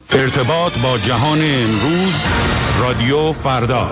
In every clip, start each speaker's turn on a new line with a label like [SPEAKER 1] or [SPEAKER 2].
[SPEAKER 1] ارتباط با جهان امروز، رادیو فردا.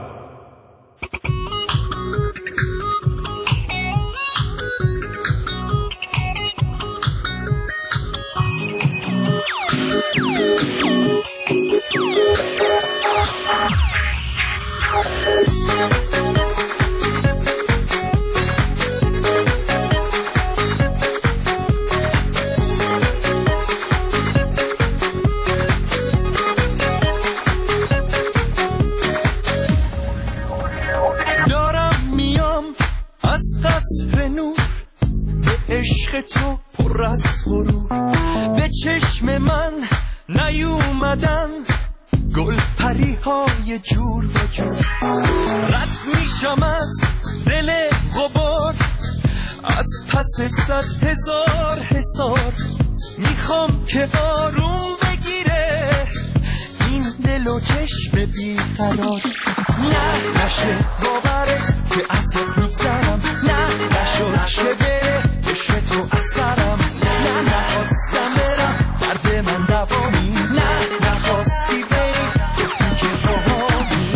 [SPEAKER 2] تو پر از غرور به چشم من نیومدن گل پری های جور و جور. رد میشم از دل غبار از پس 100,000 حصار. میخوام که آروم بگیره این دل و چشم بیقرار. نه نشه باورت که ازت میگذرم، نه نشد که بره عشق تو اثرم. نه نخواستم برم درد من دوامی، نه نخواستی بری گفتی که باهامی.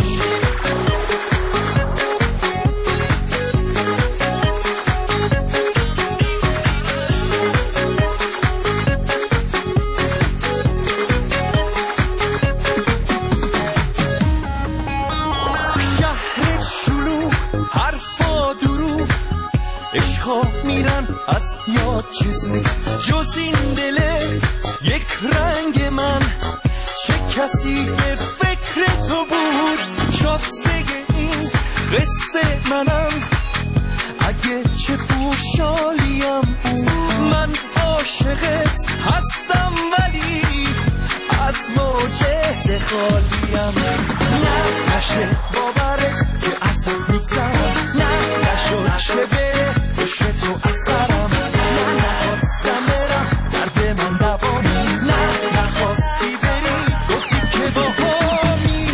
[SPEAKER 2] شهرت شلوغ حرفا دروغ عشقا میرن از یاد چیزی جز این دله یک رنگ من. چه کسی به فکر تو بود شاسته این قصه منم. اگه چه پوشالیم من عاشقت هستم ولی از معجزه خالیم. نه نشه باورت که ازت میگذرم، نه نشد که بره عشق تو اثرم. نه نخواستم برم درد من دوامی، نه نخواستی بری گفتی که باهامی.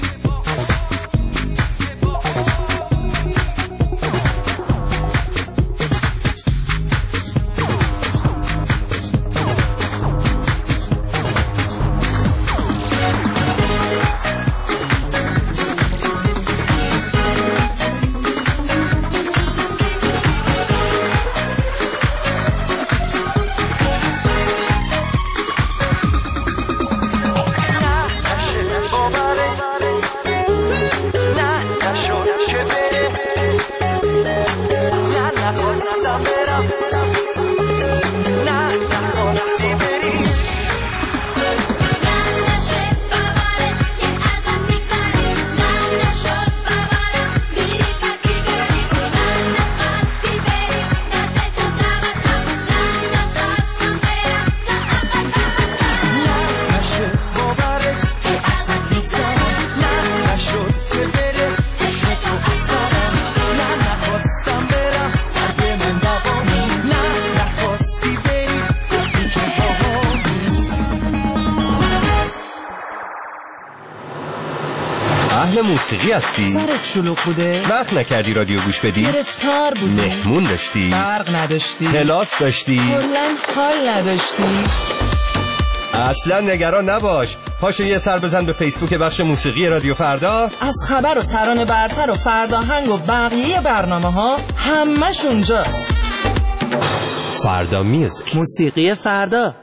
[SPEAKER 3] موسیقی هستی؟
[SPEAKER 4] سرت شلوغ بوده؟
[SPEAKER 3] وقت نکردی رادیو گوش بدی؟
[SPEAKER 4] گرفتار بودی؟
[SPEAKER 3] مهمون داشتی؟
[SPEAKER 4] برق نداشتی؟
[SPEAKER 3] کلاس داشتی؟
[SPEAKER 4] کلاً حال نداشتی؟
[SPEAKER 3] اصلا نگران نباش، پاشو یه سر بزن به فیسبوک بخش موسیقی رادیو فردا.
[SPEAKER 4] از خبر و ترانه برتر و فرداهنگ و بقیه برنامه ها همش اونجاست.
[SPEAKER 3] فردا میوزیک،
[SPEAKER 4] موسیقی فردا.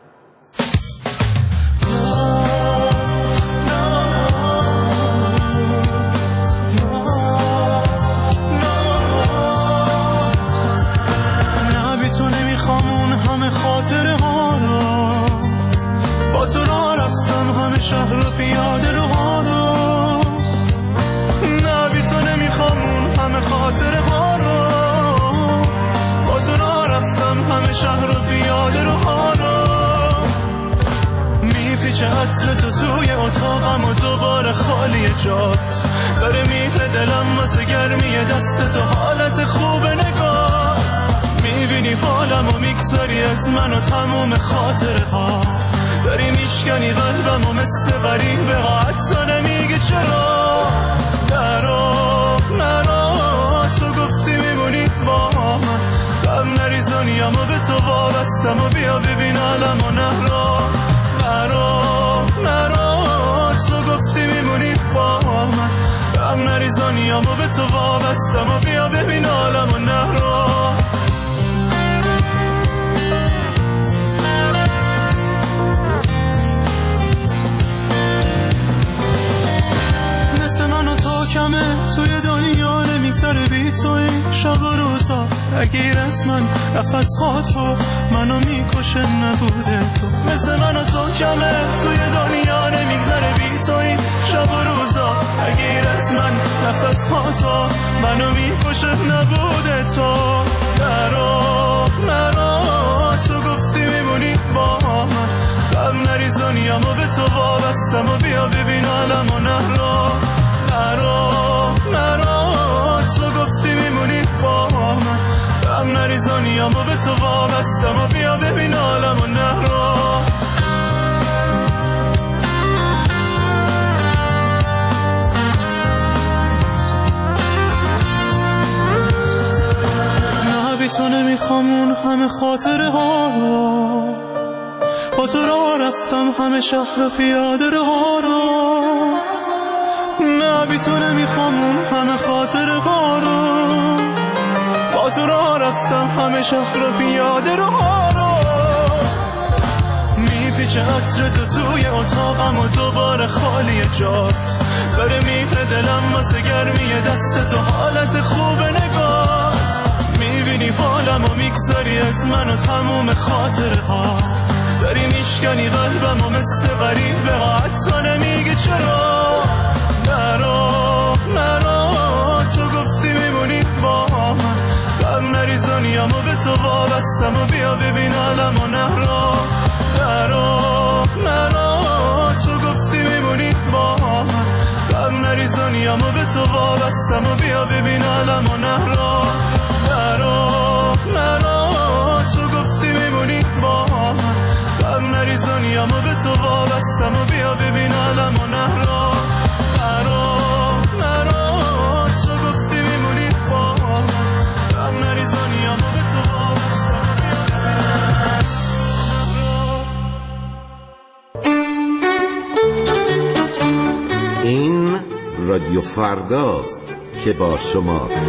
[SPEAKER 2] شهر و پیاده رو ها رو نه بی تو نمیخوام اون همه خاطر ها رو. با تو را رفتم همه شهر و پیاده رو ها رو. میپیچه عطر تو توی اتاقم و دوباره خالی جات داره میره دلم واسه گرمی دست تو حالت خوب نگات. میبینی حالم و میگذاری از من و تموم خاطره ها. داری میشکنی قلبم و مثل غریبه ها حتی نمیگه چرا. نرو تو گفتی میمونی با من غم نریزانیم و به تو وابستم و بیا ببین علم و نهرو. بستم و بیا ببین عالم و نهرو. مثل من و تو کمه توی دنیا نمیگذره بی تو این شب و روزا. اگه از من نفس خواه تو منو میکشه نبوده تو. مثل من و تو کمه توی دنیا نمیگذره بی تو این شب و روزا. اگه از من نفس خواه تو منو میکشه نبوده تو. نرو تو گفتی میمونی با من. غم نریز دنیامو به تو وابستم و بیا ببین عالم و نهرو. نرو تو گفتی میمونی با من. غم نریز دنیامو به تو وابستم و بیا ببین عالم و نهرو. نه بی تو نمیخوام اون همه خاطره ها رو. با تو راه رفتم همه شهر پیاده ها رو. نه بی تو نمیخوام اون همه خاطره ها رو. با تو راه رفتم همه شهر پیاده ها رو. میپیچه عطر تو توی اتاقم و دوباره خالی جات. داره میره دلم واسه گرمی دست تو حالت خوب نگات. میبینی حالم و میگذاری از من و تموم خاطره ها. داری میشکنی قلبم و مثل غریب به حتی نمیگی چرا. نرو تو گفتی میمونی با من. غم نریز دنیامو به تو وابستم و بیا ببین عالم و نهرو. نرو تو گفتی میمونی با من. غم نریز دنیامو به تو وابستم و بیا ببین عالم و نهرو. نرو تو گفتی میمونی با من. غم نریز دنیامو به تو وابستم و بیا ببین عالم و نهرو. نرو تو گفتی میمونی با من. غم نریز دنیامو به تو وابستم و بیا ببین
[SPEAKER 5] این رادیو فرداست که با شماست.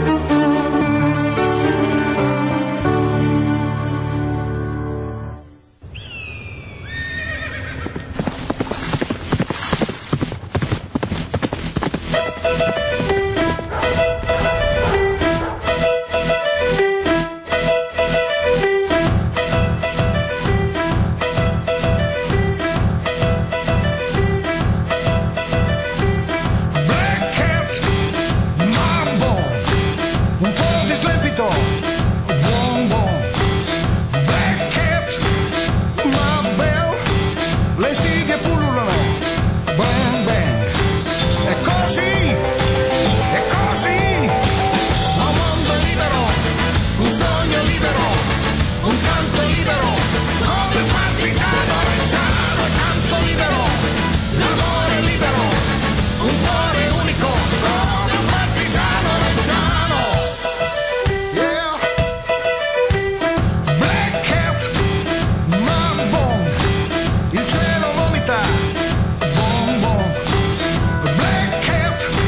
[SPEAKER 6] Il cielo vomita, bom bom. Black Cat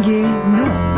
[SPEAKER 6] فرهنگ نو.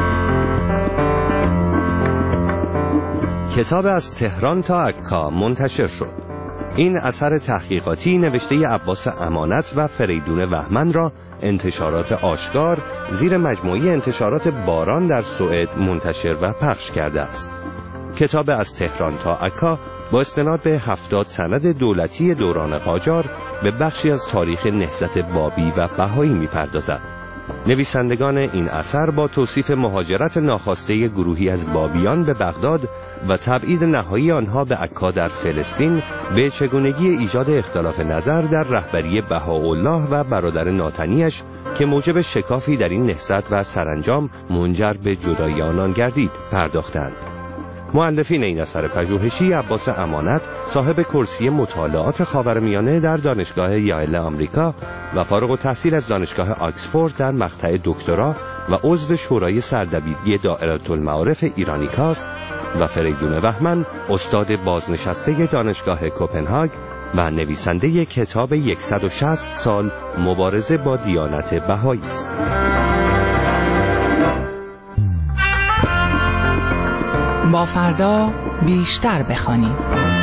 [SPEAKER 3] کتاب از تهران تا عکا منتشر شد. این اثر تحقیقاتی نوشته عباس امانت و فریدون وهمن را انتشارات آشکار زیر مجموعه انتشارات باران در سوئد منتشر و پخش کرده است. کتاب از تهران تا عکا با استناد به 70 سند دولتی دوران قاجار به بخشی از تاریخ نهضت بابی و بهایی می‌پردازد. نویسندگان این اثر با توصیف مهاجرت ناخواسته گروهی از بابیان به بغداد و تبعید نهایی آنها به عکا در فلسطین به چگونگی ایجاد اختلاف نظر در رهبری بهاءالله و برادر ناتنیش که موجب شکافی در این نهضت و سرانجام منجر به جدایی آنان گردید پرداختند. مؤلفین این اثر پژوهشی عباس امانت صاحب کرسی مطالعات خاورمیانه در دانشگاه یایل آمریکا و فارغ التحصیل از دانشگاه آکسفورد در مقطع دکترا و عضو شورای سردبیری دائره المعارف ایرانیکاست و فریدون وهمن استاد بازنشسته دانشگاه کوپنهاگ و نویسنده کتاب 160 سال مبارزه با دیانت بهایی است.
[SPEAKER 6] با فردا بیشتر بخوانیم.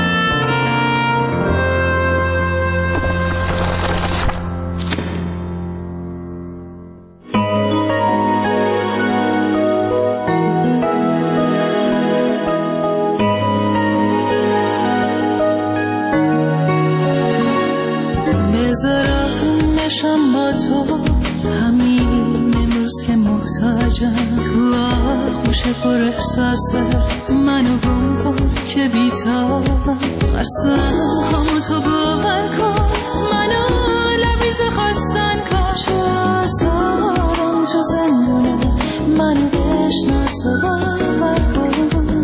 [SPEAKER 2] بذارم نشم با تو همین امروز که محتاجم تو آغوش پر احساست منو گم کن که بیتابم اصلا همو تو باور کن منو لبیز خواستن کن چو آزارم تو زندونه منو بشناس و باور کن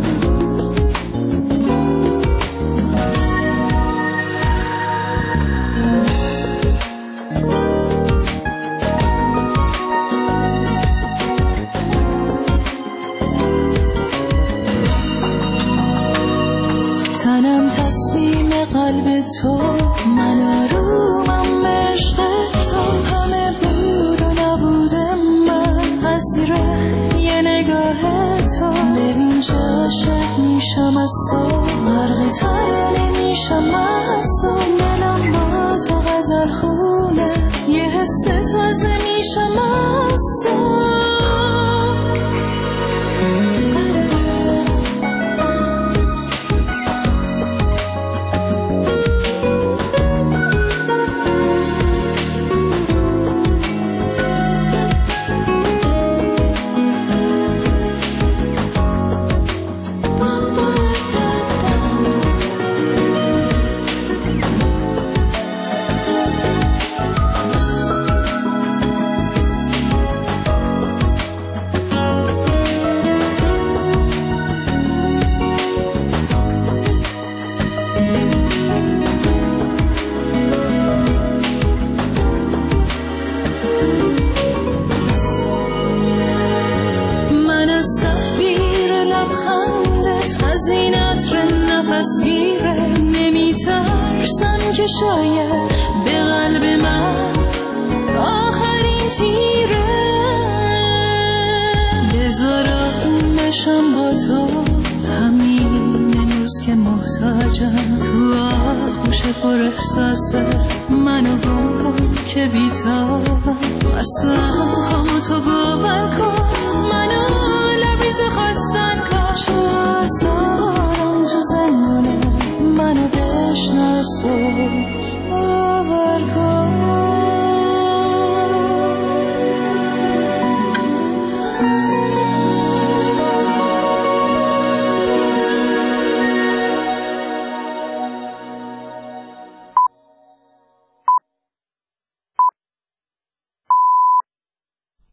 [SPEAKER 2] تنم تسلیم قلب تو من آرومم به عشق تو همه بود و نبود من اسیر یه نگاه تو ببین چه عاشق میشم از تو غرق ترانه میشم از تو دلم با تو غزل خونه یه حس تازه میشم از تو شاید به قلب من آخرین تیره بذارم نشم با تو همین امروز که محتاجم تو آغوش پر احساسه منو گم کن که بیتابم اصلا همو تو